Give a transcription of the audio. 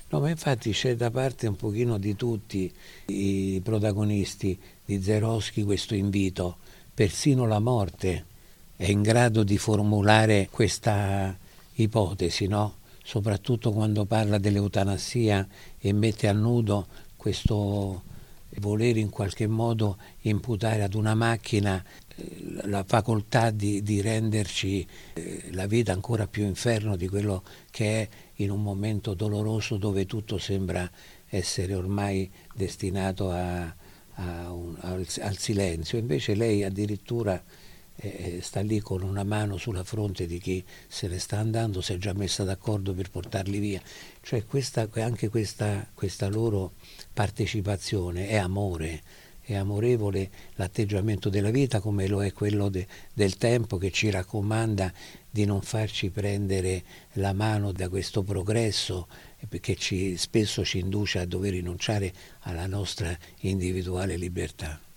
No, ma infatti c'è da parte un pochino di tutti i protagonisti di Zeroschi questo invito, persino la morte è in grado di formulare questa ipotesi, no? Soprattutto quando parla dell'eutanasia e mette a nudo questo voler in qualche modo imputare ad una macchina la facoltà di renderci la vita ancora più inferno di quello che è in un momento doloroso dove tutto sembra essere ormai destinato al silenzio. Invece lei addirittura sta lì con una mano sulla fronte di chi se ne sta andando, si è già messa d'accordo per portarli via. Cioè anche questa loro partecipazione è amore, è amorevole l'atteggiamento della vita come lo è quello del tempo che ci raccomanda di non farci prendere la mano da questo progresso perché spesso ci induce a dover rinunciare alla nostra individuale libertà.